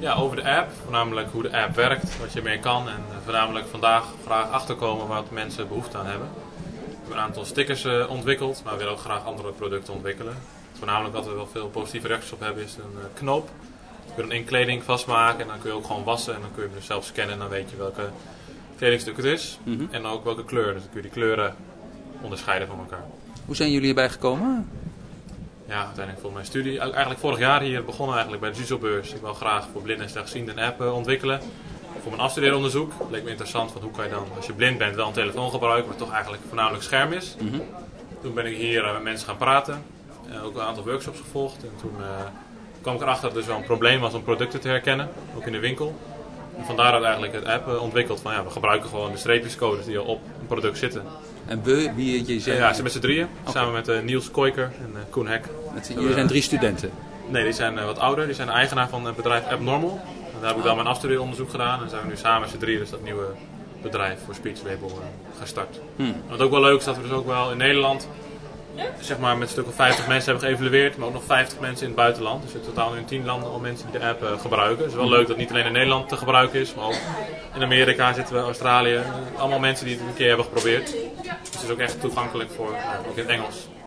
Ja, over de app. Voornamelijk hoe de app werkt, wat je ermee kan. En voornamelijk vandaag graag achterkomen wat mensen behoefte aan hebben. We hebben een aantal stickers ontwikkeld, maar we willen ook graag andere producten ontwikkelen. Voornamelijk wat we wel veel positieve reacties op hebben is een knoop. Je kunt hem in kleding vastmaken en dan kun je ook gewoon wassen. En dan kun je hem dus zelf scannen en dan weet je welke kledingstuk het is. En ook welke kleur. Dus dan kun je die kleuren onderscheiden van elkaar. Hoe zijn jullie hierbij gekomen? Ja, uiteindelijk voor mijn studie. Eigenlijk vorig jaar hier begonnen eigenlijk bij de Zuzelbeurs. Ik wil graag voor blinden en slechtzienden een app ontwikkelen. Voor mijn afstudeeronderzoek bleek me interessant van hoe kan je dan, als je blind bent, wel een telefoon gebruiken, wat toch eigenlijk voornamelijk scherm is. Toen ben ik hier met mensen gaan praten. Ook een aantal workshops gevolgd. En toen kwam ik erachter dat het dus wel een probleem was om producten te herkennen, ook in de winkel. En vandaar dat eigenlijk het app ontwikkeld van we gebruiken gewoon de streepjescodes die al op een product zitten. En wie je zegt? Ja, ze met z'n drieën. Okay. Samen met Niels Koiker en Koen Hek. Jullie zijn 3 studenten? Nee, die zijn wat ouder. Die zijn de eigenaar van het bedrijf Abnormal. En daar heb ik dan mijn afstudeeronderzoek gedaan. En zijn we nu samen met z'n drieën dus dat nieuwe bedrijf voor Speech Label gestart. Wat ook wel leuk is dat we dus ook wel in Nederland zeg maar met een stuk of 50 mensen hebben geëvalueerd. Maar ook nog 50 mensen in het buitenland. Dus in totaal nu in 10 landen al mensen die de app gebruiken. Het is wel leuk dat het niet alleen in Nederland te gebruiken is. Maar ook in Amerika zitten we, Australië. Allemaal mensen die het een keer hebben geprobeerd. Dus het is ook echt toegankelijk voor ook in het Engels.